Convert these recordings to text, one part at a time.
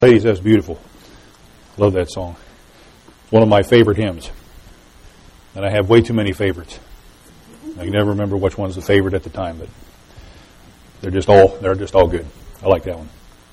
Ladies, that's beautiful. Love that song. It's one of my favorite hymns. And I have way too many favorites. I can never remember which one's the favorite at the time, but they're just all good. I like that one.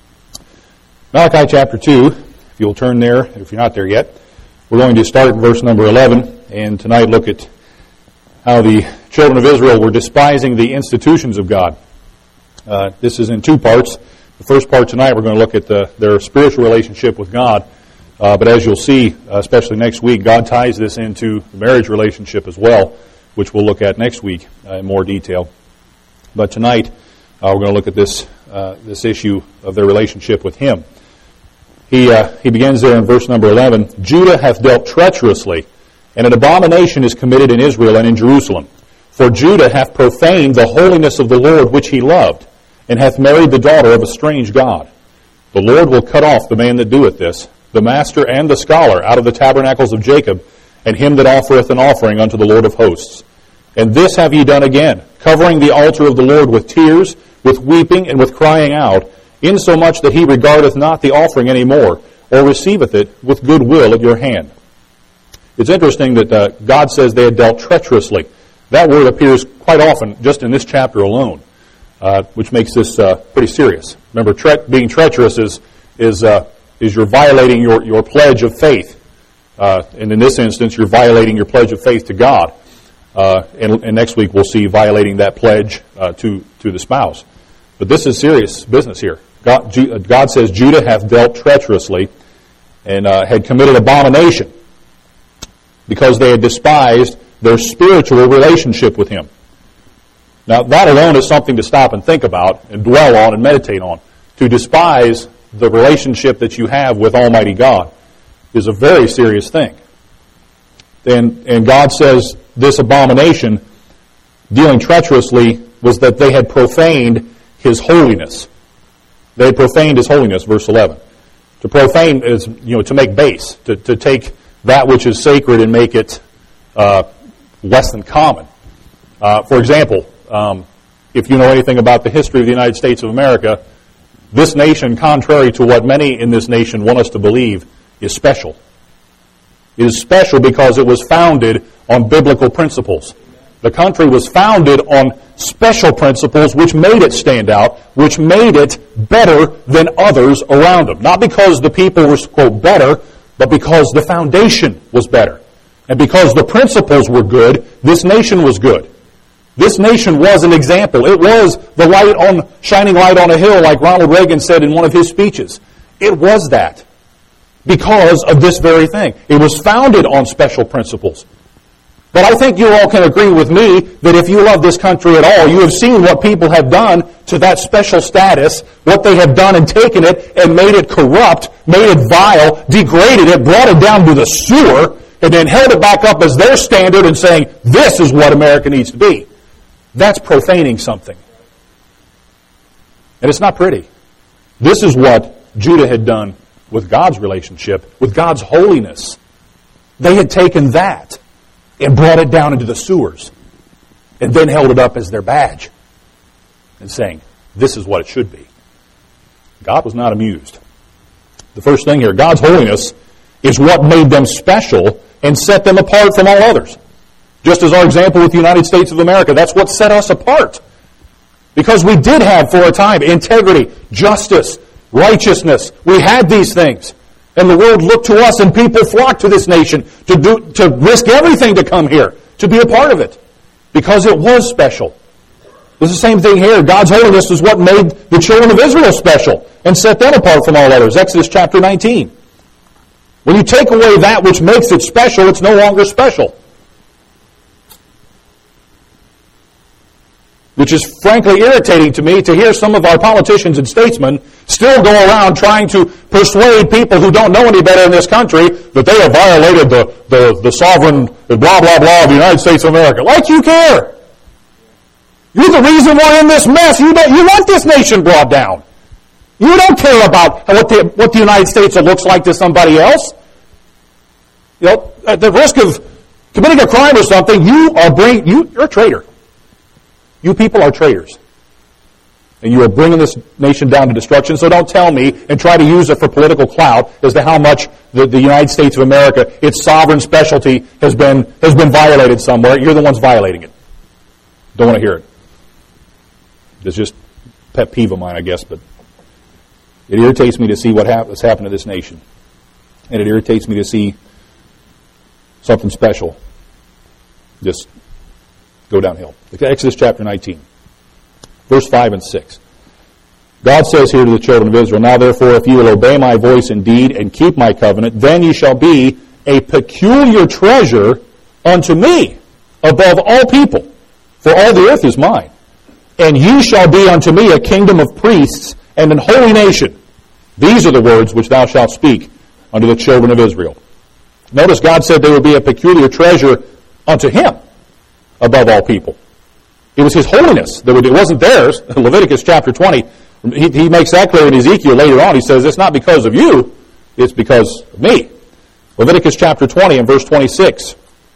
Malachi chapter 2, if you'll turn there, if you're not there yet, we're going to start in verse number 11, and tonight look at how the children of Israel were despising the institutions of God. This is in two parts. The first part tonight, we're going to look at their spiritual relationship with God. But as you'll see, especially next week, God ties this into the marriage relationship as well, which we'll look at next week in more detail. But tonight, we're going to look at this issue of their relationship with Him. He begins there in verse number 11, Judah hath dealt treacherously, and an abomination is committed in Israel and in Jerusalem. For Judah hath profaned the holiness of the Lord which he loved, and hath married the daughter of a strange god. The Lord will cut off the man that doeth this, the master and the scholar, out of the tabernacles of Jacob, and him that offereth an offering unto the Lord of hosts. And this have ye done again, covering the altar of the Lord with tears, with weeping, and with crying out, insomuch that he regardeth not the offering any more, or receiveth it with good will at your hand. It's interesting that God says they had dealt treacherously. That word appears quite often just in this chapter alone. Which makes this pretty serious. Remember, being treacherous is you're violating your pledge of faith. And in this instance, you're violating your pledge of faith to God. And next week we'll see violating that pledge to the spouse. But this is serious business here. God says Judah hath dealt treacherously and had committed abomination because they had despised their spiritual relationship with Him. Now, that alone is something to stop and think about and dwell on and meditate on. To despise the relationship that you have with Almighty God is a very serious thing. And God says this abomination, dealing treacherously, was that they had profaned His holiness. They had profaned His holiness, verse 11. To profane is, to make base, to take that which is sacred and make it less than common. For example, if you know anything about the history of the United States of America, this nation, contrary to what many in this nation want us to believe, is special. It is special because it was founded on biblical principles. The country was founded on special principles which made it stand out, which made it better than others around them. Not because the people were, quote, better, but because the foundation was better. And because the principles were good, this nation was good. This nation was an example. It was the shining light on a hill, like Ronald Reagan said in one of his speeches. It was that because of this very thing. It was founded on special principles. But I think you all can agree with me that if you love this country at all, you have seen what people have done to that special status, what they have done and taken it and made it corrupt, made it vile, degraded it, brought it down to the sewer, and then held it back up as their standard and saying, this is what America needs to be. That's profaning something. And it's not pretty. This is what Judah had done with God's relationship, with God's holiness. They had taken that and brought it down into the sewers and then held it up as their badge and saying, this is what it should be. God was not amused. The first thing here, God's holiness is what made them special and set them apart from all others. Just as our example with the United States of America, that's what set us apart. Because we did have, for a time, integrity, justice, righteousness. We had these things. And the world looked to us and people flocked to this nation to risk everything to come here, to be a part of it. Because it was special. It's the same thing here. God's holiness is what made the children of Israel special and set them apart from all others. Exodus chapter 19. When you take away that which makes it special, it's no longer special. Which is frankly irritating to me to hear some of our politicians and statesmen still go around trying to persuade people who don't know any better in this country that they have violated the sovereign blah, blah, blah of the United States of America. Like you care. You're the reason we're in this mess. You want this nation brought down. You don't care about what the United States looks like to somebody else. At the risk of committing a crime or something, you're a traitor. You people are traitors. And you are bringing this nation down to destruction. So don't tell me and try to use it for political clout as to how much the United States of America, its sovereign specialty, has been violated somewhere. You're the ones violating it. Don't want to hear it. It's just a pet peeve of mine, I guess, but it irritates me to see what has happened to this nation. And it irritates me to see something special just go downhill. Exodus chapter 19, verse 5 and 6. God says here to the children of Israel, "Now therefore, if you will obey my voice indeed and keep my covenant, then ye shall be a peculiar treasure unto me above all people, for all the earth is mine. And ye shall be unto me a kingdom of priests and an holy nation. These are the words which thou shalt speak unto the children of Israel." Notice God said they would be a peculiar treasure unto him above all people. It was his holiness. It wasn't theirs. Leviticus chapter 20, he makes that clear in Ezekiel later on. He says, it's not because of you, it's because of me. Leviticus chapter 20 and verse 26.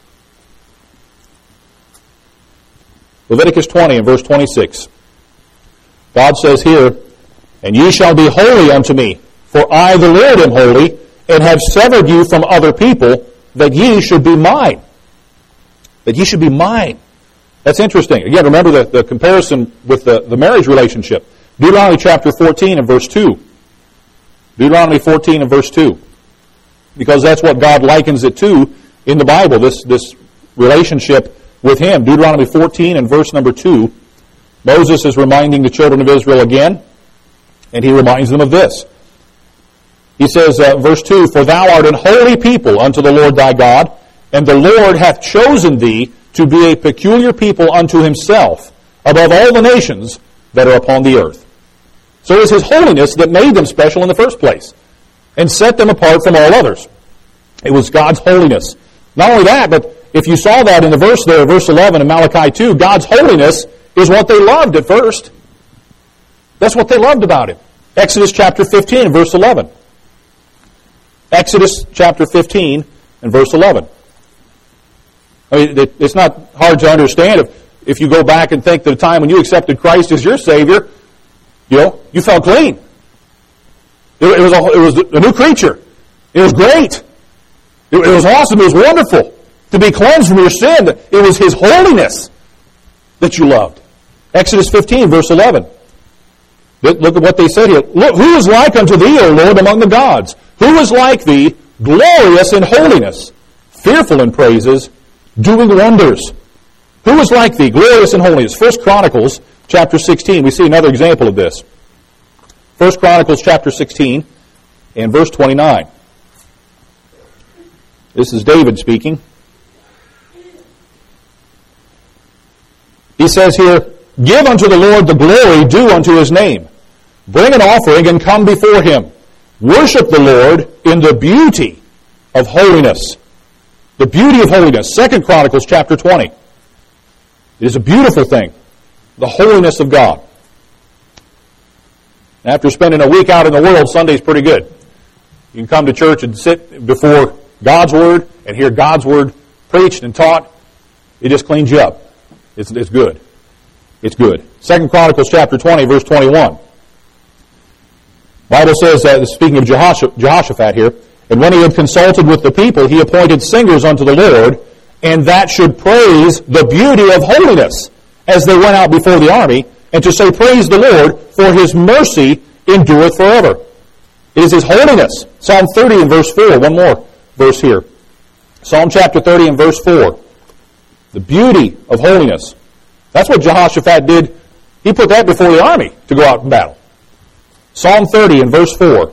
Leviticus 20 and verse 26. God says here, "And ye shall be holy unto me, for I the Lord am holy, and have severed you from other people, that ye should be mine." That ye should be mine. That's interesting. Again, remember the comparison with the marriage relationship. Deuteronomy chapter 14 and verse 2. Deuteronomy 14 and verse 2. Because that's what God likens it to in the Bible, this relationship with him. Deuteronomy 14 and verse number 2. Moses is reminding the children of Israel again, and he reminds them of this. He says, verse 2, "For thou art an holy people unto the Lord thy God, and the Lord hath chosen thee to be a peculiar people unto himself, above all the nations that are upon the earth." So it was his holiness that made them special in the first place, and set them apart from all others. It was God's holiness. Not only that, but if you saw that in the verse there, verse 11 in Malachi 2, God's holiness is what they loved at first. That's what they loved about him. Exodus chapter 15 and verse 11. Exodus chapter 15 and verse 11. I mean, it's not hard to understand if you go back and think to the time when you accepted Christ as your Savior, you felt clean. It was a new creature. It was great. It was awesome. It was wonderful to be cleansed from your sin. It was his holiness that you loved. Exodus 15, verse 11. Look at what they said here. "Look, who is like unto thee, O Lord, among the gods? Who is like thee, glorious in holiness, fearful in praises, doing wonders?" Who is like thee, glorious in holiness? 1 Chronicles chapter 16, we see another example of this. 1 Chronicles chapter 16 and verse 29. This is David speaking. He says here, "Give unto the Lord the glory due unto his name. Bring an offering and come before him. Worship the Lord in the beauty of holiness." The beauty of holiness. 2 Chronicles chapter 20. It is a beautiful thing. The holiness of God. After spending a week out in the world, Sunday's pretty good. You can come to church and sit before God's Word and hear God's Word preached and taught. It just cleans you up. It's good. It's good. 2 Chronicles chapter 20, verse 21. The Bible says, speaking of Jehoshaphat here, "And when he had consulted with the people, he appointed singers unto the Lord, and that should praise the beauty of holiness as they went out before the army, and to say, Praise the Lord, for his mercy endureth forever." It is his holiness. Psalm 30 and verse 4, one more verse here. Psalm chapter 30 and verse 4. The beauty of holiness. That's what Jehoshaphat did. He put that before the army to go out and battle. Psalm 30 and verse 4.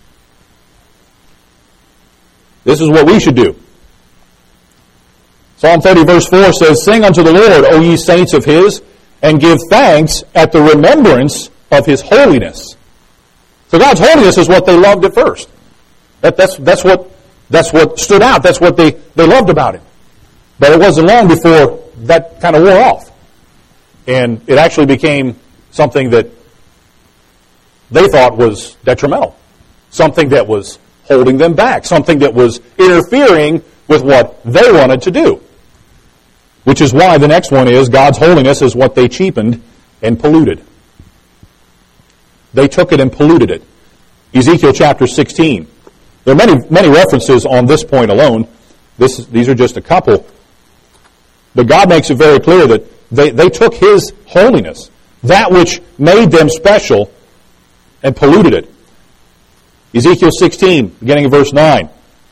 This is what we should do. Psalm 30 verse 4 says, "Sing unto the Lord, O ye saints of his, and give thanks at the remembrance of his holiness." So God's holiness is what they loved at first. That's what stood out. That's what they loved about him. But it wasn't long before that kind of wore off. And it actually became something that they thought was detrimental. Something that was holding them back. Something that was interfering with what they wanted to do. Which is why the next one is God's holiness is what they cheapened and polluted. they took it and polluted it. Ezekiel chapter 16. There are many references on this point alone. These are just a couple. But God makes it very clear that they took His holiness, that which made them special, and polluted it. Ezekiel 16, beginning of verse 9.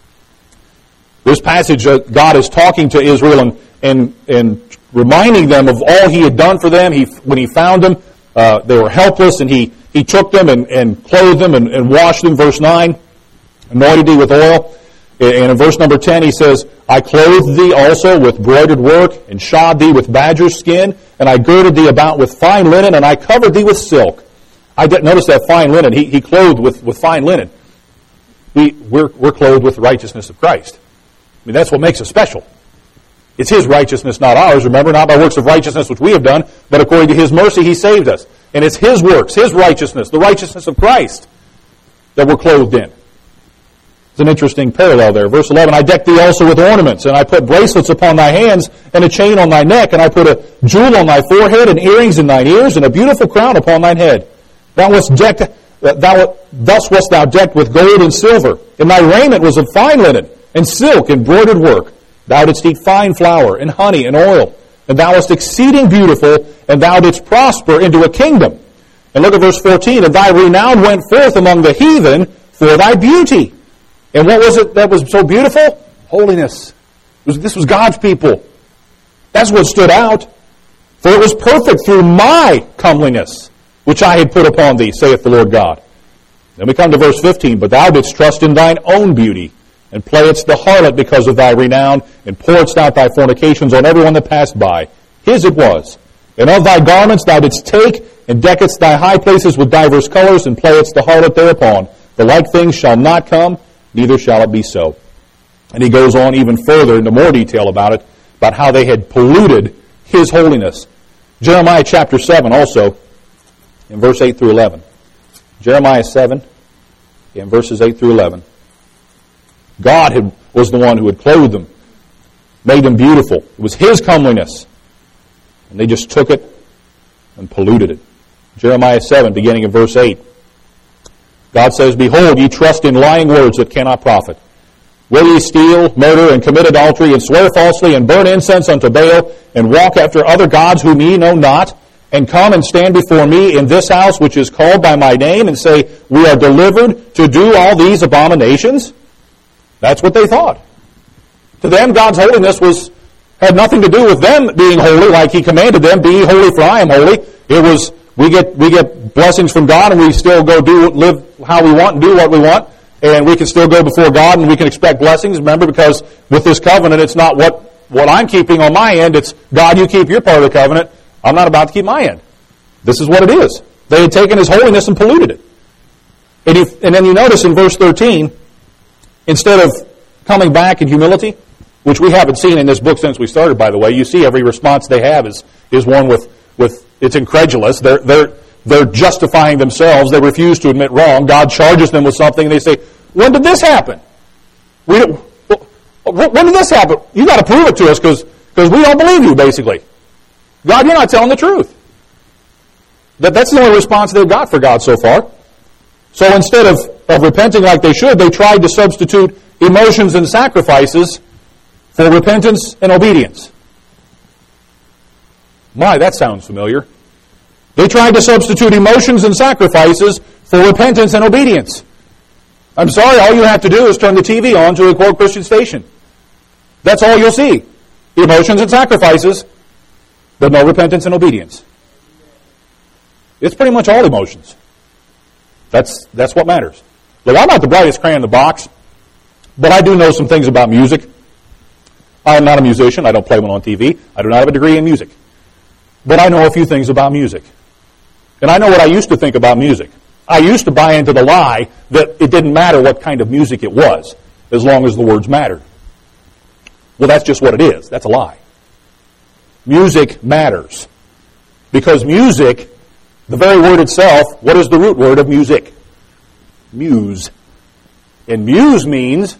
This passage, God is talking to Israel and reminding them of all He had done for them. When He found them, they were helpless, and He took them and clothed them and washed them. Verse 9, anointed thee with oil. And in verse number 10, He says, I clothed thee also with broidered work, and shod thee with badger skin, and I girded thee about with fine linen, and I covered thee with silk. Notice that fine linen. He clothed with fine linen. We're clothed with the righteousness of Christ. I mean, that's what makes us special. It's His righteousness, not ours. Remember, not by works of righteousness which we have done, but according to His mercy He saved us. And it's His works, His righteousness, the righteousness of Christ that we're clothed in. It's an interesting parallel there. Verse 11, I decked thee also with ornaments, and I put bracelets upon thy hands, and a chain on thy neck, and I put a jewel on thy forehead, and earrings in thine ears, and a beautiful crown upon thine head. Thus wast thou decked with gold and silver, and thy raiment was of fine linen, and silk, and broidered work. Thou didst eat fine flour, and honey, and oil, and thou wast exceeding beautiful, and thou didst prosper into a kingdom. And look at verse 14, and thy renown went forth among the heathen for thy beauty. And what was it that was so beautiful? Holiness. This was God's people. That's what stood out. For it was perfect through my comeliness, which I had put upon thee, saith the Lord God. Then we come to verse 15. But thou didst trust in thine own beauty, and playedst the harlot because of thy renown, and pouredst out thy fornications on everyone that passed by. His it was. And of thy garments thou didst take, and deckedst thy high places with divers colors, and playedst the harlot thereupon. The like things shall not come, neither shall it be so. And he goes on even further into more detail about it, about how they had polluted His holiness. Jeremiah chapter 7 also, in verse 8 through 11. Jeremiah 7, in verses 8 through 11. God was the one who had clothed them, made them beautiful. It was His comeliness. And they just took it and polluted it. Jeremiah 7, beginning of verse 8. God says, Behold, ye trust in lying words that cannot profit. Will ye steal, murder, and commit adultery, and swear falsely, and burn incense unto Baal, and walk after other gods whom ye know not, and come and stand before me in this house which is called by my name, and say, We are delivered to do all these abominations? That's what they thought. To them, God's holiness had nothing to do with them being holy, like He commanded them, Be ye holy, for I am holy. It was, we get blessings from God, and we still go live how we want and do what we want, and we can still go before God, and we can expect blessings. Remember, because with this covenant, it's not what I'm keeping on my end. It's, God, you keep your part of the covenant. I'm not about to keep my end. This is what it is. They had taken His holiness and polluted it. And then you notice in verse 13, instead of coming back in humility, which we haven't seen in this book since we started, by the way, you see every response they have is one with it's incredulous. They're justifying themselves. They refuse to admit wrong. God charges them with something, and they say, when did this happen? When did this happen? You got to prove it to us because we don't believe you, basically. God, you're not telling the truth. That's the only response they've got for God so far. So instead of repenting like they should, they tried to substitute emotions and sacrifices for repentance and obedience. My, that sounds familiar. They tried to substitute emotions and sacrifices for repentance and obedience. I'm sorry, all you have to do is turn the TV on to a core Christian station. That's all you'll see. Emotions and sacrifices, but no repentance and obedience. It's pretty much all emotions. That's what matters. Look, I'm not the brightest crayon in the box, but I do know some things about music. I am not a musician. I don't play one on TV. I do not have a degree in music. But I know a few things about music. And I know what I used to think about music. I used to buy into the lie that it didn't matter what kind of music it was, as long as the words mattered. Well, that's just what it is. That's a lie. Music matters. Because music, the very word itself, what is the root word of music? Muse. And muse means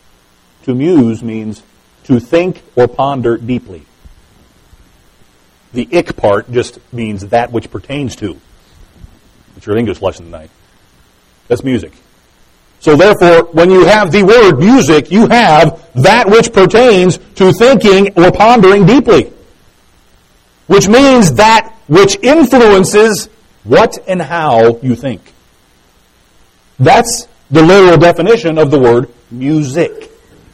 to think or ponder deeply. The ick part just means that which pertains to. It's your English lesson tonight. That's music. So therefore, when you have the word music, you have that which pertains to thinking or pondering deeply. Which means that which influences what and how you think. That's the literal definition of the word music.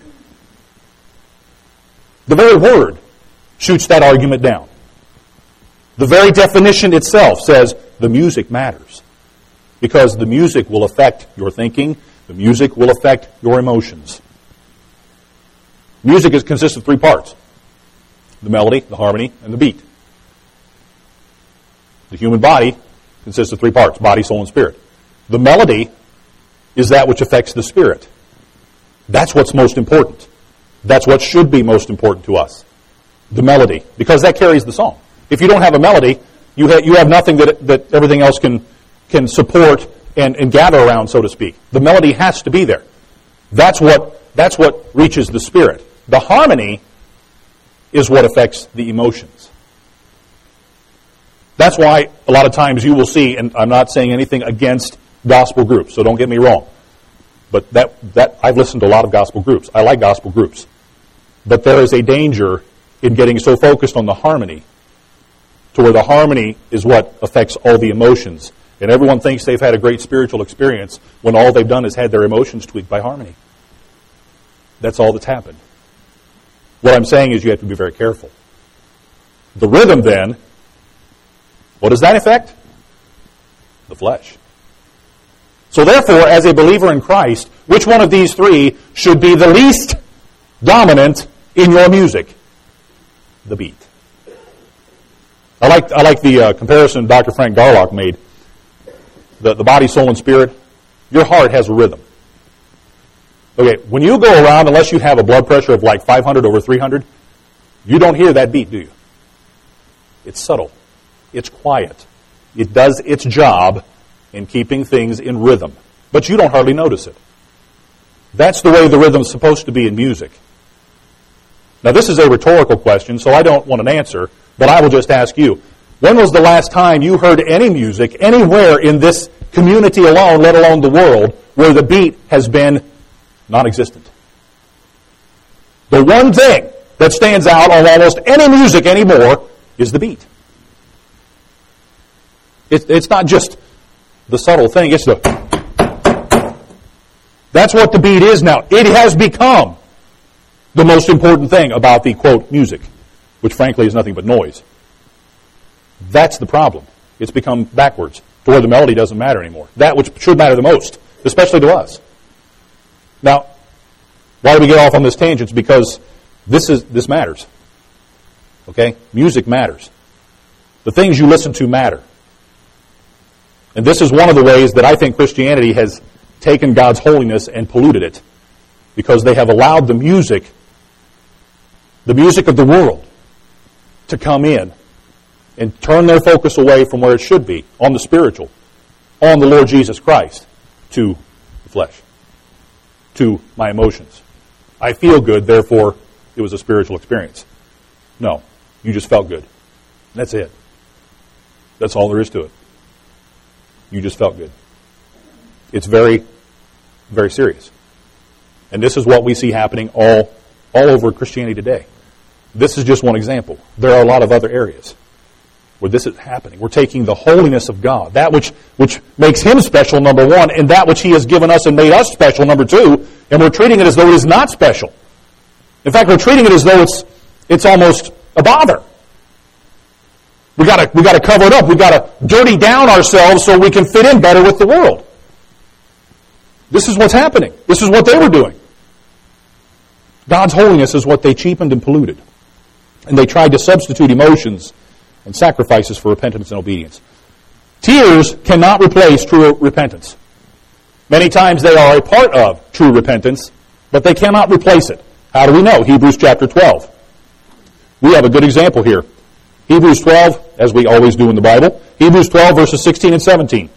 The very word shoots that argument down. The very definition itself says the music matters. Because the music will affect your thinking. The music will affect your emotions. Music consists of three parts. The melody, the harmony, and the beat. The human body consists of three parts, body, soul, and spirit. The melody is that which affects the spirit. That's what's most important. That's what should be most important to us. The melody, because that carries the song. If you don't have a melody, you have nothing that everything else can support and gather around, so to speak. The melody has to be there. That's what reaches the spirit. The harmony is what affects the emotions. That's why a lot of times you will see, and I'm not saying anything against gospel groups, so don't get me wrong. But that I've listened to a lot of gospel groups. I like gospel groups. But there is a danger in getting so focused on the harmony to where the harmony is what affects all the emotions. And everyone thinks they've had a great spiritual experience when all they've done is had their emotions tweaked by harmony. That's all that's happened. What I'm saying is you have to be very careful. The rhythm then, what does that affect? The flesh. So therefore, as a believer in Christ, which one of these three should be the least dominant in your music? The beat. I like the comparison Dr. Frank Garlock made. The body, soul, and spirit. Your heart has a rhythm. Okay, when you go around, unless you have a blood pressure of like 500 over 300, you don't hear that beat, do you? It's subtle. It's quiet. It does its job in keeping things in rhythm. But you don't hardly notice it. That's the way the rhythm's supposed to be in music. Now, this is a rhetorical question, so I don't want an answer, but I will just ask you, when was the last time you heard any music anywhere in this community alone, let alone the world, where the beat has been non-existent? The one thing that stands out on almost any music anymore is the beat. It's not just the subtle thing, it's the... That's what the beat is now. It has become the most important thing about the, quote, music, which frankly is nothing but noise. That's the problem. It's become backwards, to where the melody doesn't matter anymore. That which should matter the most, especially to us. Now, why do we get off on this tangent? It's because this matters. Okay? Music matters. The things you listen to matter. And this is one of the ways that I think Christianity has taken God's holiness and polluted it. Because they have allowed the music of the world, to come in and turn their focus away from where it should be, on the spiritual, on the Lord Jesus Christ, to the flesh, to my emotions. I feel good, therefore it was a spiritual experience. No, you just felt good. That's it. That's all there is to it. You just felt good. It's very, very serious. And this is what we see happening all over Christianity today. This is just one example. There are a lot of other areas where this is happening. We're taking the holiness of God, that which makes Him special, number one, and that which He has given us and made us special, number two, and we're treating it as though it is not special. In fact, we're treating it as though it's almost a bother. We got to cover it up. We got to dirty down ourselves so we can fit in better with the world. This is what's happening. This is what they were doing. God's holiness is what they cheapened and polluted. And they tried to substitute emotions and sacrifices for repentance and obedience. Tears cannot replace true repentance. Many times they are a part of true repentance, but they cannot replace it. How do we know? Hebrews chapter 12. We have a good example here. Hebrews 12, as we always do in the Bible, Hebrews 12 verses 16 and 17.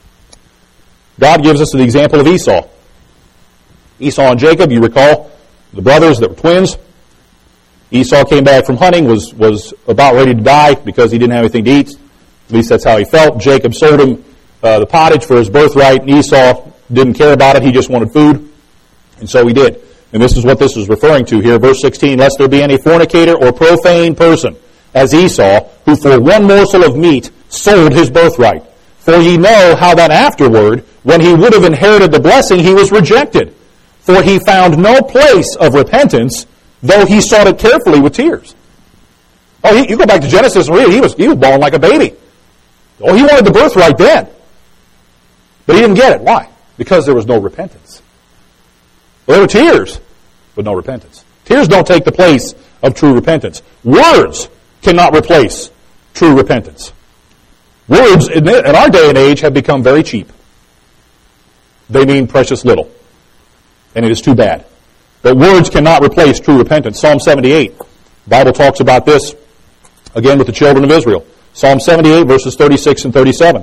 God gives us the example of Esau. Esau and Jacob, you recall, the brothers that were twins. Esau came back from hunting, was about ready to die because he didn't have anything to eat. At least that's how he felt. Jacob sold him the pottage for his birthright, and Esau didn't care about it. He just wanted food, and so he did. And this is what this is referring to here. Verse 16, lest there be any fornicator or profane person, as Esau, who for one morsel of meat sold his birthright. For ye know how that afterward, when he would have inherited the blessing, he was rejected. For he found no place of repentance, though he sought it carefully with tears. Oh, you go back to Genesis and read, he was bawling like a baby. Oh, he wanted the birthright then. But he didn't get it. Why? Because there was no repentance. Well, there were tears, but no repentance. Tears don't take the place of true repentance. Words cannot replace true repentance. Words in our day and age have become very cheap. They mean precious little. And it is too bad. But words cannot replace true repentance. Psalm 78, the Bible talks about this again with the children of Israel. Psalm 78, verses 36 and 37.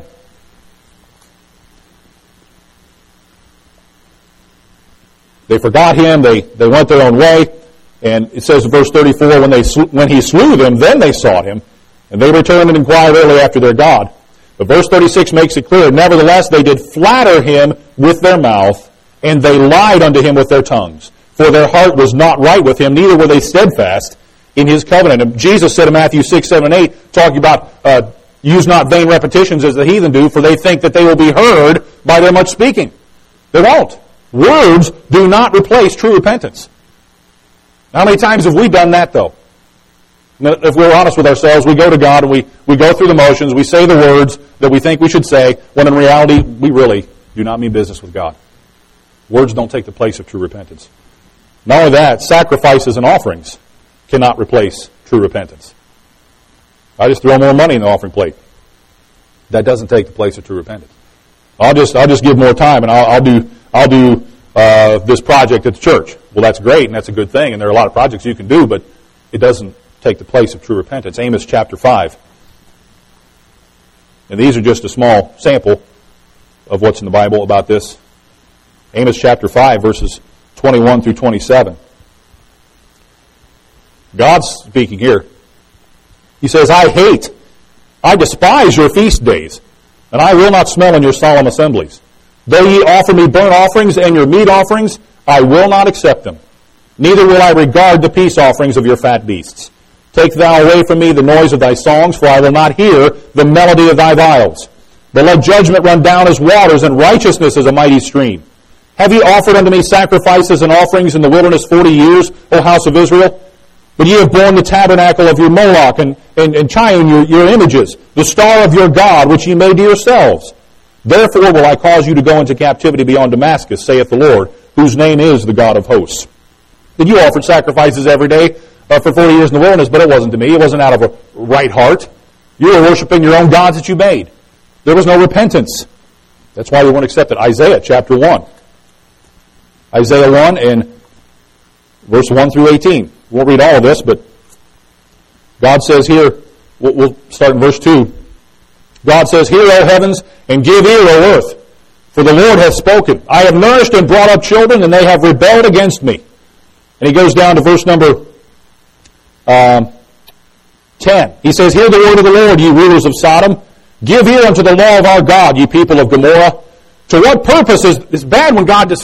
They forgot him, they went their own way, and it says in verse 34, when he slew them, then they sought him, and they returned and inquired early after their God. But verse 36 makes it clear, nevertheless they did flatter him with their mouth, and they lied unto him with their tongues. For their heart was not right with him, neither were they steadfast in his covenant. And Jesus said in Matthew 6, 7, and 8, talking about, use not vain repetitions as the heathen do, for they think that they will be heard by their much speaking. They won't. Words do not replace true repentance. How many times have we done that, though? If we're honest with ourselves, we go to God and we go through the motions, we say the words that we think we should say, when in reality, we really do not mean business with God. Words don't take the place of true repentance. Not only that, sacrifices and offerings cannot replace true repentance. I just throw more money in the offering plate. That doesn't take the place of true repentance. I'll just give more time and I'll do this project at the church. Well, that's great and that's a good thing, and there are a lot of projects you can do, but it doesn't take the place of true repentance. Amos chapter 5. And these are just a small sample of what's in the Bible about this. Amos chapter 5, verses 21 through 27. God's speaking here. He says, I despise your feast days, and I will not smell in your solemn assemblies. Though ye offer me burnt offerings and your meat offerings, I will not accept them. Neither will I regard the peace offerings of your fat beasts. Take thou away from me the noise of thy songs, for I will not hear the melody of thy viols. But let judgment run down as waters, and righteousness as a mighty stream. Have ye offered unto me sacrifices and offerings in the wilderness 40 years, O house of Israel? But ye have borne the tabernacle of your Moloch, and Chiun your images, the star of your God, which ye made to yourselves. Therefore will I cause you to go into captivity beyond Damascus, saith the Lord, whose name is the God of hosts. Then you offered sacrifices every day for 40 years in the wilderness, but it wasn't to me. It wasn't out of a right heart. You were worshiping your own gods that you made. There was no repentance. That's why we weren't accepted. Isaiah chapter 1. Isaiah 1 and verse 1 through 18. We won't read all of this, but God says here, we'll start in verse 2. God says, Hear, O heavens, and give ear, O earth, for the Lord hath spoken. I have nourished and brought up children, and they have rebelled against me. And he goes down to verse number 10. He says, Hear the word of the Lord, ye rulers of Sodom. Give ear unto the law of our God, ye people of Gomorrah. To what purpose is it bad when God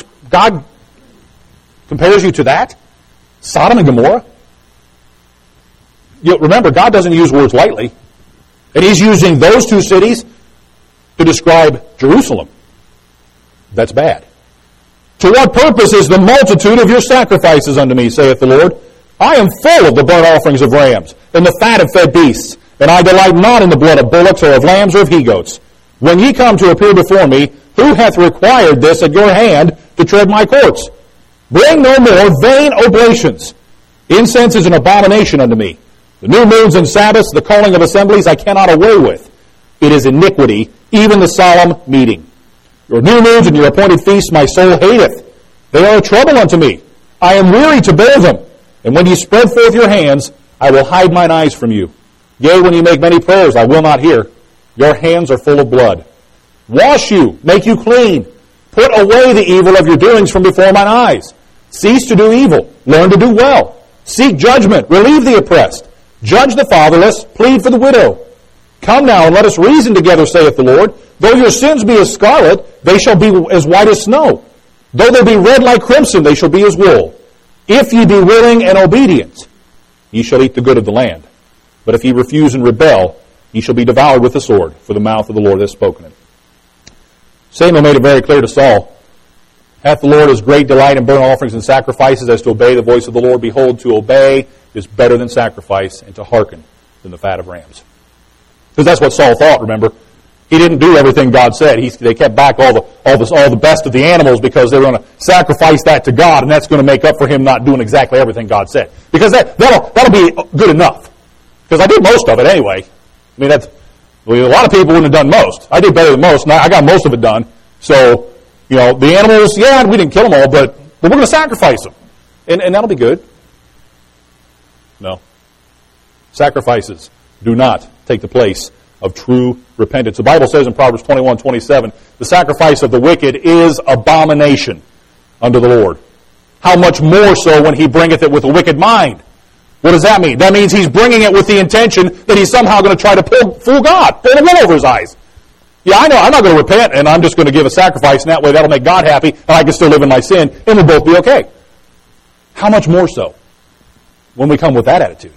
compares you to that? Sodom and Gomorrah? Remember, God doesn't use words lightly. And he's using those two cities to describe Jerusalem. That's bad. To what purpose is the multitude of your sacrifices unto me, saith the Lord? I am full of the burnt offerings of rams, and the fat of fed beasts, and I delight not in the blood of bullocks, or of lambs, or of he-goats. When ye come to appear before me, who hath required this at your hand to tread my courts? Bring no more vain oblations. Incense is an abomination unto me. The new moons and Sabbaths, the calling of assemblies, I cannot away with. It is iniquity, even the solemn meeting. Your new moons and your appointed feasts my soul hateth. They are a trouble unto me. I am weary to bear them. And when ye spread forth your hands, I will hide mine eyes from you. Yea, when ye make many prayers, I will not hear. Your hands are full of blood. Wash you, make you clean. Put away the evil of your doings from before mine eyes. Cease to do evil. Learn to do well. Seek judgment, relieve the oppressed, judge the fatherless, plead for the widow. Come now and let us reason together, saith the Lord. Though your sins be as scarlet, they shall be as white as snow. Though they be red like crimson, they shall be as wool. If ye be willing and obedient, ye shall eat the good of the land. But if ye refuse and rebel, ye shall be devoured with the sword, for the mouth of the Lord hath spoken it. Samuel made it very clear to Saul, hath the Lord his great delight in burnt offerings and sacrifices as to obey the voice of the Lord? Behold, to obey is better than sacrifice, and to hearken than the fat of rams. Because that's what Saul thought, remember. He didn't do everything God said. They kept back all the best of the animals because they were going to sacrifice that to God, and that's going to make up for him not doing exactly everything God said. Because that'll be good enough. Because I did most of it anyway. I mean, a lot of people wouldn't have done most. I did better than most, and I got most of it done. So, the animals, yeah, we didn't kill them all, but we're going to sacrifice them. And that'll be good. No. Sacrifices do not take the place of true repentance. The Bible says in Proverbs 21:27, the sacrifice of the wicked is abomination unto the Lord. How much more so when he bringeth it with a wicked mind? What does that mean? That means he's bringing it with the intention that he's somehow going to try to fool God, pull the wool over his eyes. Yeah, I know, I'm not going to repent, and I'm just going to give a sacrifice, and that way that'll make God happy, and I can still live in my sin, and we'll both be okay. How much more so when we come with that attitude?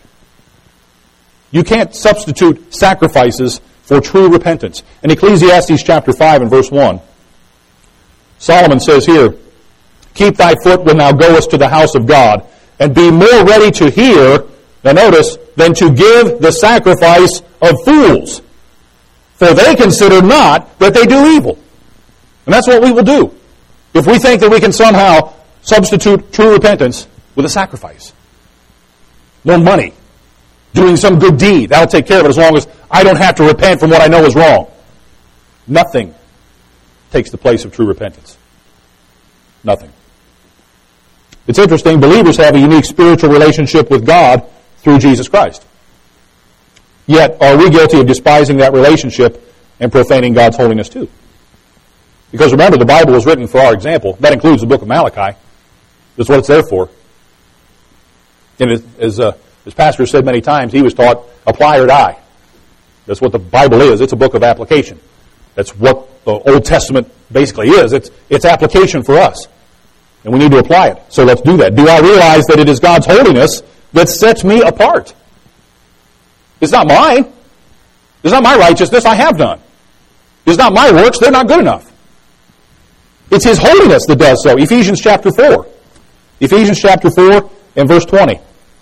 You can't substitute sacrifices for true repentance. In Ecclesiastes chapter 5 and verse 1, Solomon says here, keep thy foot when thou goest to the house of God, and be more ready to hear, now notice, than to give the sacrifice of fools. For they consider not that they do evil. And that's what we will do if we think that we can somehow substitute true repentance with a sacrifice. More money. Doing some good deed. That'll take care of it as long as I don't have to repent from what I know is wrong. Nothing takes the place of true repentance. Nothing. It's interesting, believers have a unique spiritual relationship with God through Jesus Christ. Yet, are we guilty of despising that relationship and profaning God's holiness too? Because remember, the Bible was written for our example. That includes the book of Malachi. That's what it's there for. And as Pastor said many times, he was taught, apply or die. That's what the Bible is. It's a book of application. That's what the Old Testament basically is. It's application for us. And we need to apply it. So let's do that. Do I realize that it is God's holiness that sets me apart? It's not mine. It's not my righteousness I have done. It's not my works. They're not good enough. It's His holiness that does so. Ephesians chapter 4. Ephesians chapter 4 and verse 20.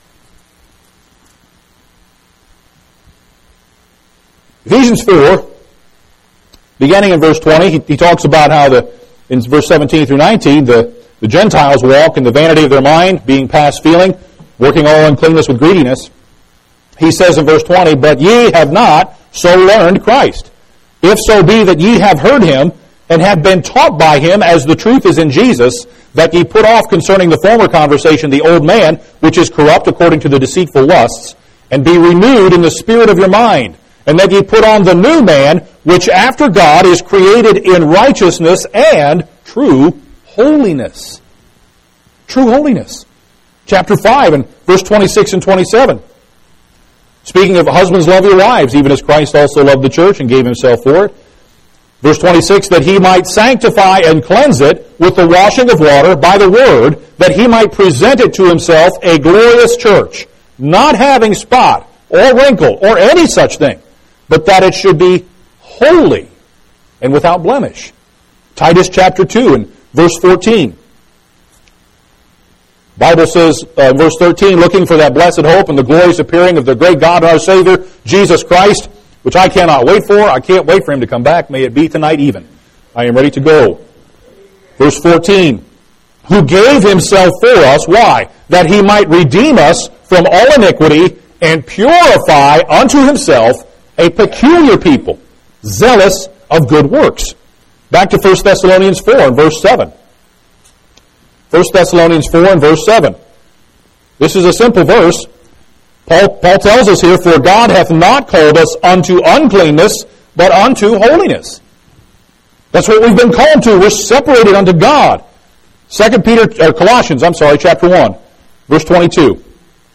Ephesians 4, beginning in verse 20, he talks about how in verse 17 through 19, the Gentiles walk in the vanity of their mind, being past feeling, working all uncleanness with greediness. He says in verse 20, but ye have not so learned Christ. If so be that ye have heard Him, and have been taught by Him, as the truth is in Jesus, that ye put off concerning the former conversation the old man, which is corrupt according to the deceitful lusts, and be renewed in the spirit of your mind, and that ye put on the new man, which after God is created in righteousness and true holiness. True holiness. Chapter 5 and verse 26 and 27. Speaking of husbands, love your wives, even as Christ also loved the church and gave Himself for it. Verse 26, that He might sanctify and cleanse it with the washing of water by the word, that He might present it to Himself a glorious church, not having spot or wrinkle or any such thing, but that it should be holy and without blemish. Titus chapter 2 and verse 14. Bible says, verse 13, looking for that blessed hope and the glorious appearing of the great God and our Savior, Jesus Christ, which I cannot wait for. I can't wait for Him to come back. May it be tonight even. I am ready to go. Verse 14, who gave Himself for us. Why? That He might redeem us from all iniquity and purify unto Himself a peculiar people, zealous of good works. Back to 1 Thessalonians 4 and verse 7. 1 Thessalonians 4 and verse 7. This is a simple verse. Paul tells us here, for God hath not called us unto uncleanness, but unto holiness. That's what we've been called to. We're separated unto God. Colossians chapter 1, verse 22.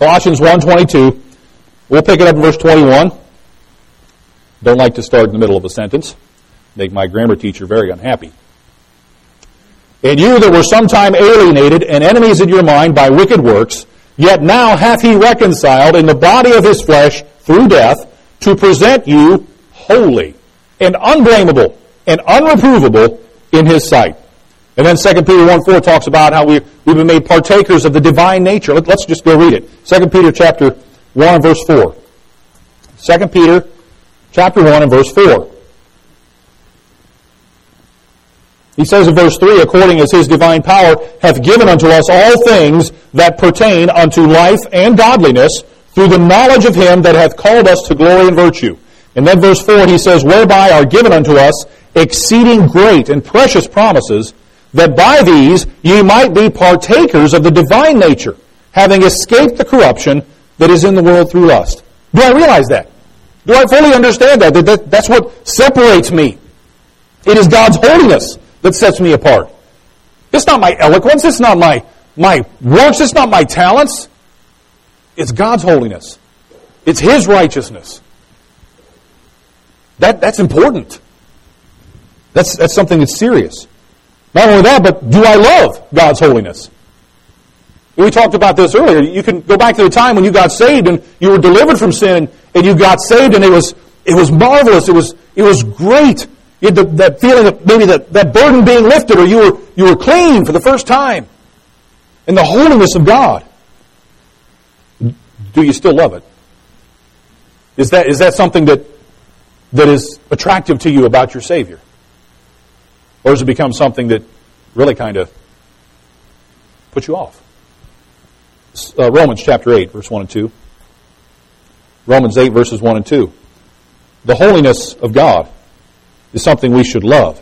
Colossians 1:22. We'll pick it up in verse 21. Don't like to start in the middle of a sentence. Make my grammar teacher very unhappy. And you that were sometime alienated and enemies in your mind by wicked works, yet now hath he reconciled in the body of his flesh through death, to present you holy and unblameable and unreprovable in his sight. And then 2 Peter 1:4 talks about how we've been made partakers of the divine nature. Let's just go read it. 2 Peter chapter 1 and verse 4. 2 Peter chapter 1 and verse 4. He says in verse 3, according as his divine power hath given unto us all things that pertain unto life and godliness, through the knowledge of him that hath called us to glory and virtue. And then verse 4, he says, whereby are given unto us exceeding great and precious promises, that by these ye might be partakers of the divine nature, having escaped the corruption that is in the world through lust. Do I realize that? Do I fully understand that? That's what separates me. It is God's holiness that sets me apart. It's not my eloquence. It's not my works. It's not my talents. It's God's holiness. It's His righteousness. That's important. That's something that's serious. Not only that, but do I love God's holiness? We talked about this earlier. You can go back to the time when you got saved and you were delivered from sin and you got saved and it was marvelous. It was great. You had that feeling of maybe that burden being lifted, or you were clean for the first time. And the holiness of God. Do you still love it? Is that something that is attractive to you about your Savior? Or has it become something that really kind of puts you off? Romans chapter 8, verse 1 and 2. Romans 8, verses 1 and 2. The holiness of God is something we should love.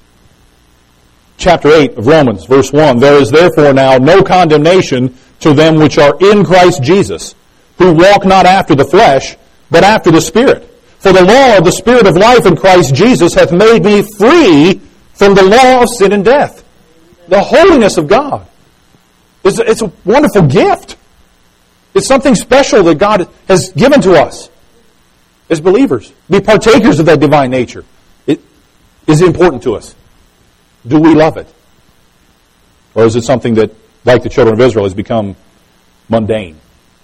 Chapter 8 of Romans, verse 1. There is therefore now no condemnation to them which are in Christ Jesus, who walk not after the flesh, but after the Spirit. For the law of the Spirit of life in Christ Jesus hath made me free from the law of sin and death. The holiness of God. It's a wonderful gift. It's something special that God has given to us as believers. Be partakers of that divine nature. It is important to us. Do we love it? Or is it something that, like the children of Israel, has become mundane?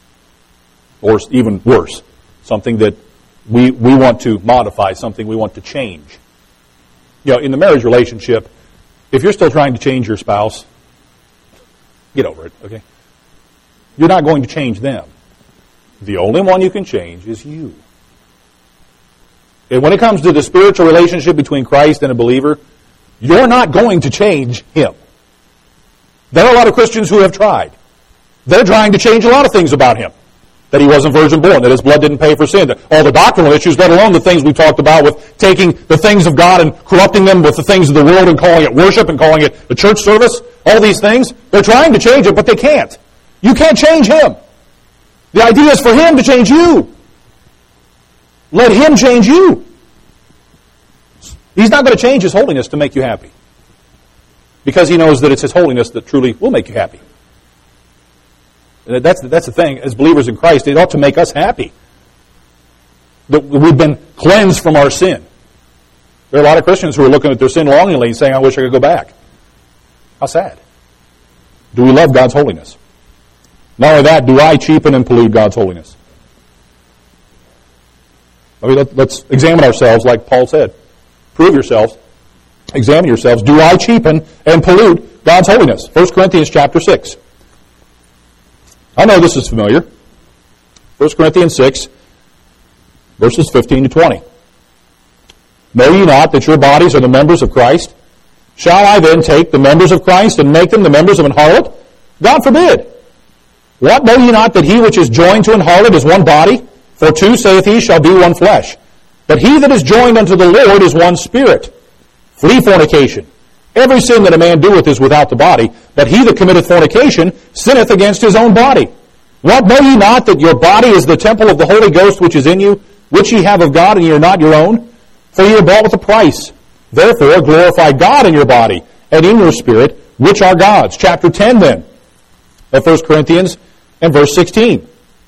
Or even worse, something that we want to modify, something we want to change. You know, in the marriage relationship, if you're still trying to change your spouse, get over it, okay? You're not going to change them. The only one you can change is you. And when it comes to the spiritual relationship between Christ and a believer, you're not going to change him. There are a lot of Christians who have tried. They're trying to change a lot of things about him. That he wasn't virgin born, that his blood didn't pay for sin, that all the doctrinal issues, let alone the things we talked about with taking the things of God and corrupting them with the things of the world and calling it worship and calling it a church service, all these things. They're trying to change it, but they can't. You can't change him. The idea is for him to change you. Let him change you. He's not going to change his holiness to make you happy. Because he knows that it's his holiness that truly will make you happy. And that's the thing. As believers in Christ, it ought to make us happy that we've been cleansed from our sin. There are a lot of Christians who are looking at their sin longingly and saying, I wish I could go back. How sad. Do we love God's holiness? Not only that, do I cheapen and pollute God's holiness? I mean, let's examine ourselves like Paul said. Prove yourselves. Examine yourselves. Do I cheapen and pollute God's holiness? 1 Corinthians chapter 6. I know this is familiar. 1 Corinthians 6, verses 15 to 20. Know ye not that your bodies are the members of Christ? Shall I then take the members of Christ and make them the members of an harlot? God forbid. What, know ye not that he which is joined to an harlot is one body? For two, saith he, shall be one flesh. But he that is joined unto the Lord is one spirit. Flee fornication. Every sin that a man doeth is without the body, but he that committeth fornication sinneth against his own body. What, know ye not that your body is the temple of the Holy Ghost which is in you, which ye have of God, and ye are not your own? For ye are bought with a price. Therefore glorify God in your body, and in your spirit, which are God's. Chapter 10 then, of 1 Corinthians, and verse 16.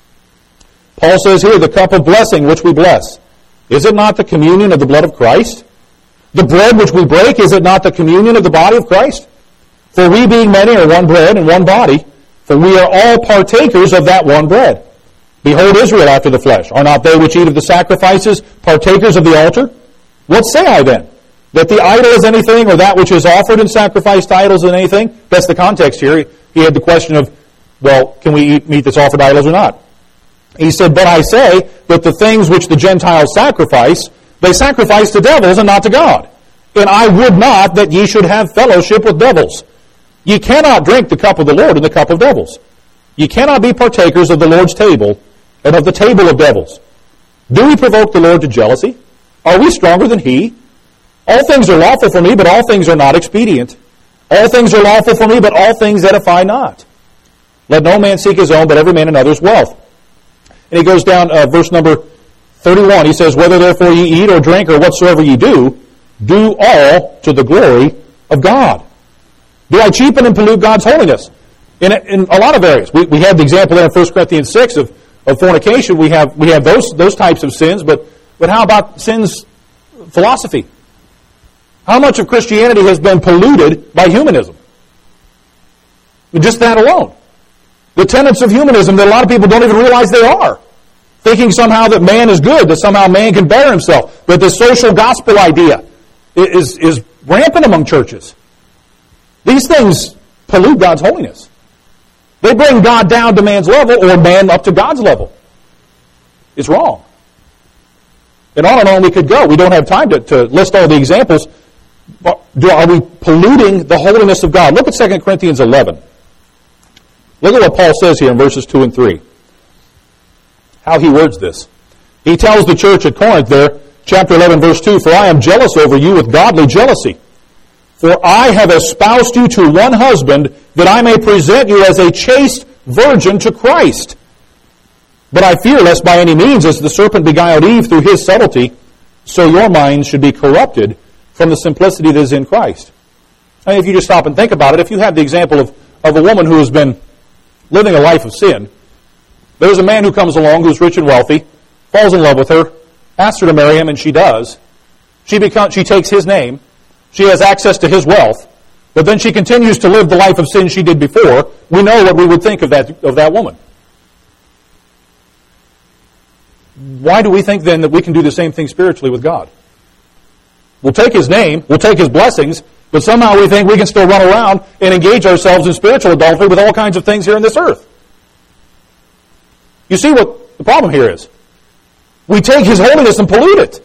Paul says here, the cup of blessing which we bless, is it not the communion of the blood of Christ? The bread which we break, is it not the communion of the body of Christ? For we being many are one bread and one body, for we are all partakers of that one bread. Behold Israel after the flesh. Are not they which eat of the sacrifices partakers of the altar? What say I then? That the idol is anything, or that which is offered in sacrifice to idols is anything? That's the context here. He had the question of, well, can we eat meat that's offered to idols or not? He said, but I say that the things which the Gentiles sacrifice, they sacrifice to devils and not to God. And I would not that ye should have fellowship with devils. Ye cannot drink the cup of the Lord and the cup of devils. Ye cannot be partakers of the Lord's table and of the table of devils. Do we provoke the Lord to jealousy? Are we stronger than He? All things are lawful for me, but all things are not expedient. All things are lawful for me, but all things edify not. Let no man seek his own, but every man another's wealth. And he goes down, verse number 31. He says, whether therefore ye eat or drink or whatsoever ye do, do all to the glory of God. Do I cheapen and pollute God's holiness? In a lot of areas. We have the example there in 1 Corinthians 6 of fornication. We have those types of sins, but how about sins, philosophy? How much of Christianity has been polluted by humanism? Just that alone. The tenets of humanism that a lot of people don't even realize they are. Thinking somehow that man is good, that somehow man can better himself, that the social gospel idea is rampant among churches. These things pollute God's holiness. They bring God down to man's level or man up to God's level. It's wrong. And on we could go. We don't have time to list all the examples. Are we polluting the holiness of God? Look at 2 Corinthians 11. Look at what Paul says here in verses 2 and 3. How he words this. He tells the church at Corinth there, chapter 11, verse 2, for I am jealous over you with godly jealousy. For I have espoused you to one husband, that I may present you as a chaste virgin to Christ. But I fear lest by any means, as the serpent beguiled Eve through his subtlety, so your minds should be corrupted from the simplicity that is in Christ. I mean, if you just stop and think about it, if you have the example of a woman who has been living a life of sin, there's a man who comes along who's rich and wealthy, falls in love with her, asks her to marry him, and she does. She takes his name. She has access to his wealth. But then she continues to live the life of sin she did before. We know what we would think of that woman. Why do we think then that we can do the same thing spiritually with God? We'll take His name, we'll take His blessings, but somehow we think we can still run around and engage ourselves in spiritual adultery with all kinds of things here on this earth. You see what the problem here is? We take His holiness and pollute it.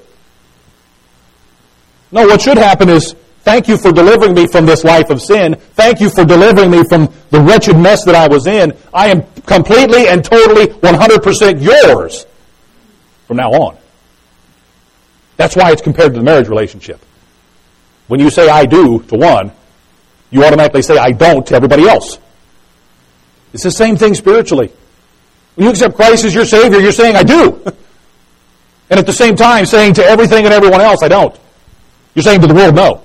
No, what should happen is, thank you for delivering me from this life of sin. Thank you for delivering me from the wretched mess that I was in. I am completely and totally 100% yours from now on. That's why it's compared to the marriage relationship. When you say I do to one, you automatically say I don't to everybody else. It's the same thing spiritually. When you accept Christ as your Savior, you're saying I do. And at the same time saying to everything and everyone else, I don't. You're saying to the world, no.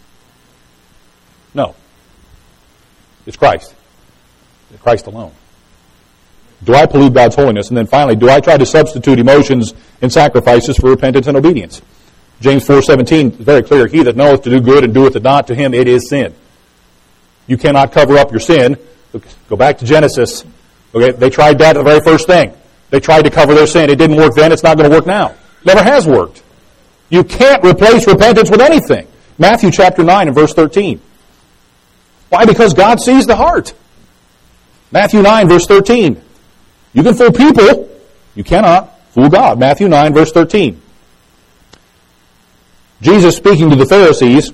No. It's Christ. It's Christ alone. Do I pollute God's holiness? And then finally, do I try to substitute emotions and sacrifices for repentance and obedience? James 4:17 is very clear. He that knoweth to do good and doeth it not, to him it is sin. You cannot cover up your sin. Go back to Genesis. Okay, they tried that the very first thing. They tried to cover their sin. It didn't work then. It's not going to work now. Never has worked. You can't replace repentance with anything. Matthew chapter 9 and verse 13. Why? Because God sees the heart. Matthew 9 verse 13. You can fool people. You cannot fool God. Matthew 9 verse 13. Jesus speaking to the Pharisees.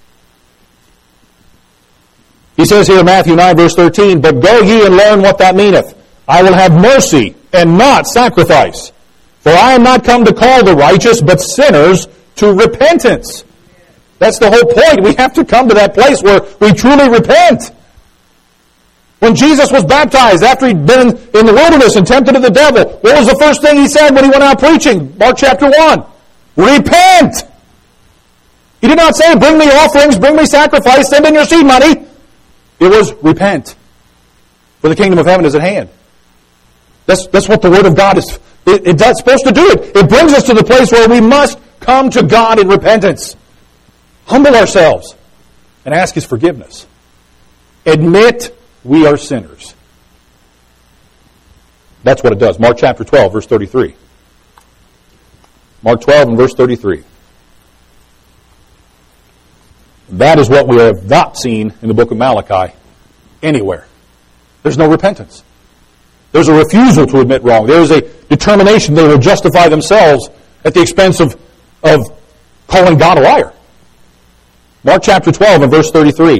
He says here in Matthew 9 verse 13, but go ye and learn what that meaneth. I will have mercy and not sacrifice. For I am not come to call the righteous, but sinners to repentance. That's the whole point. We have to come to that place where we truly repent. When Jesus was baptized, after he'd been in the wilderness and tempted of the devil, what was the first thing he said when he went out preaching? Mark chapter 1. Repent! He did not say, bring me offerings, bring me sacrifice, send in your seed money. It was repent. For the kingdom of heaven is at hand. That's what the Word of God is It's supposed to do it. It brings us to the place where we must come to God in repentance. Humble ourselves and ask His forgiveness. Admit we are sinners. That's what it does. Mark chapter 12, verse 33. Mark 12 and verse 33. That is what we have not seen in the book of Malachi anywhere. There's no repentance. There's a refusal to admit wrong. There is a determination they will justify themselves at the expense of calling God a liar. Mark chapter 12 and verse 33.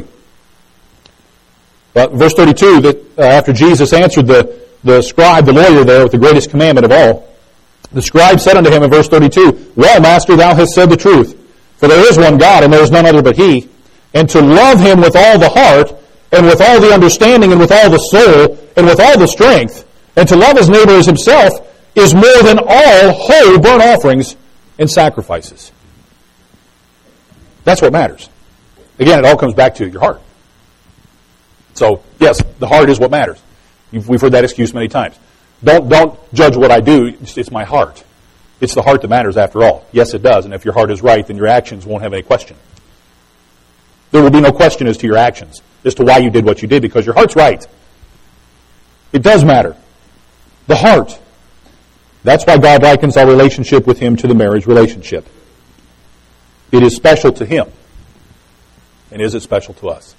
Verse 32, that after Jesus answered the scribe, the lawyer there, with the greatest commandment of all, the scribe said unto him in verse 32, Well, Master, thou hast said the truth. For there is one God, and there is none other but He. And to love Him with all the heart, and with all the understanding, and with all the soul, and with all the strength, and to love his neighbor as himself, is more than all whole burnt offerings and sacrifices. That's what matters. Again, it all comes back to your heart. So, yes, the heart is what matters. We've heard that excuse many times. Don't judge what I do. It's my heart. It's the heart that matters after all. Yes, it does. And if your heart is right, then your actions won't have any question. There will be no question as to your actions, as to why you did what you did, because your heart's right. It does matter. The heart. That's why God likens our relationship with Him to the marriage relationship. It is special to Him. And is it special to us?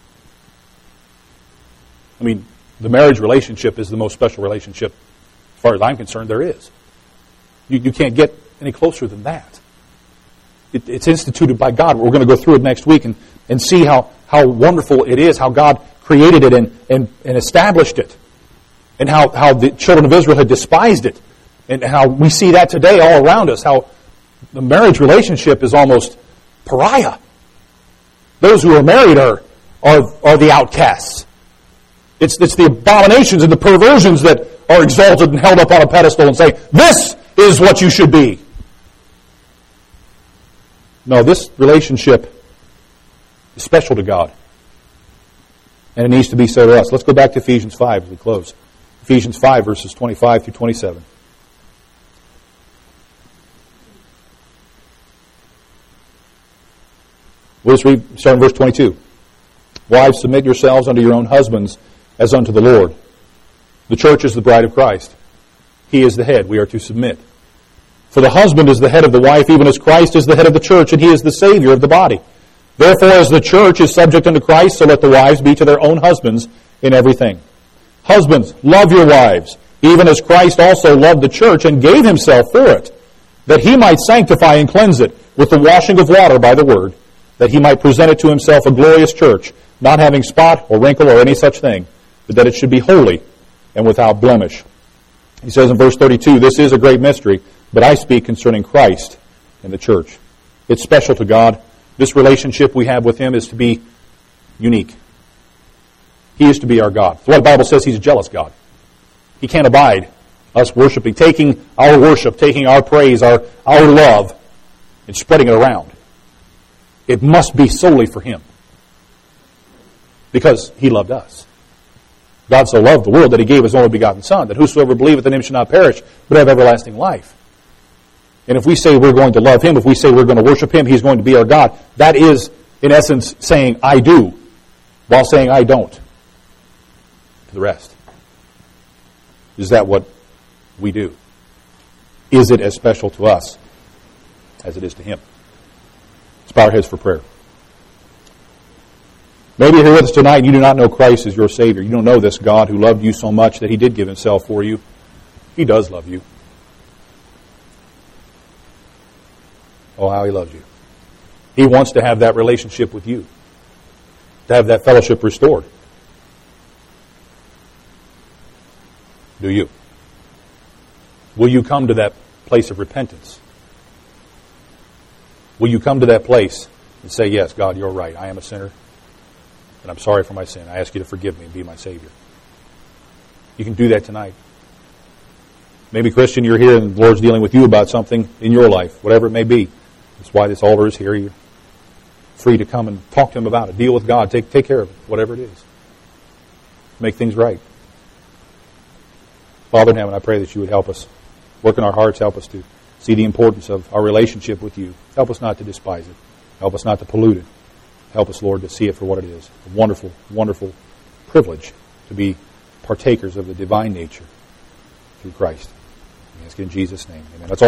I mean, the marriage relationship is the most special relationship, as far as I'm concerned, there is. You can't get any closer than that. It's instituted by God. We're going to go through it next week and see how wonderful it is, how God created it and established it, and how the children of Israel had despised it, and how we see that today all around us, how the marriage relationship is almost pariah. Those who are married are the outcasts. It's the abominations and the perversions that are exalted and held up on a pedestal and say, this is what you should be. No, this relationship is special to God. And it needs to be so to us. Let's go back to Ephesians 5 as we close. Ephesians 5, verses 25 through 27. We'll just read, starting verse 22. Wives, submit yourselves unto your own husbands as unto the Lord. The church is the bride of Christ. He is the head. We are to submit. For the husband is the head of the wife, even as Christ is the head of the church, and He is the Savior of the body. Therefore, as the church is subject unto Christ, so let the wives be to their own husbands in everything. Husbands, love your wives, even as Christ also loved the church and gave Himself for it, that He might sanctify and cleanse it with the washing of water by the word, that He might present it to Himself a glorious church, not having spot or wrinkle or any such thing, but that it should be holy and without blemish. He says in verse 32, this is a great mystery, but I speak concerning Christ and the church. It's special to God. This relationship we have with Him is to be unique. He is to be our God. The Bible says He's a jealous God. He can't abide us worshiping, taking our worship, taking our praise, our love, and spreading it around. It must be solely for Him. Because He loved us. God so loved the world that He gave His only begotten Son, that whosoever believeth in Him should not perish, but have everlasting life. And if we say we're going to love Him, if we say we're going to worship Him, He's going to be our God, that is, in essence, saying, I do, while saying, I don't, to the rest. Is that what we do? Is it as special to us as it is to Him? Let's bow our heads for prayer. Maybe you're here with us tonight and you do not know Christ as your Savior. You don't know this God who loved you so much that He did give Himself for you. He does love you. Oh, how He loves you. He wants to have that relationship with you, to have that fellowship restored. Do you? Will you come to that place of repentance? Will you come to that place and say, yes, God, you're right. I am a sinner, and I'm sorry for my sin. I ask you to forgive me and be my Savior. You can do that tonight. Maybe, Christian, you're here and the Lord's dealing with you about something in your life, whatever it may be. That's why this altar is here. You're free to come and talk to Him about it. Deal with God. Take care of it, whatever it is. Make things right. Father in heaven, I pray that you would help us Work in our hearts. Help us to see the importance of our relationship with you. Help us not to despise it. Help us not to pollute it. Help us, Lord, to see it for what it is. A wonderful, wonderful privilege to be partakers of the divine nature through Christ. We ask in Jesus' name. Amen. Let's all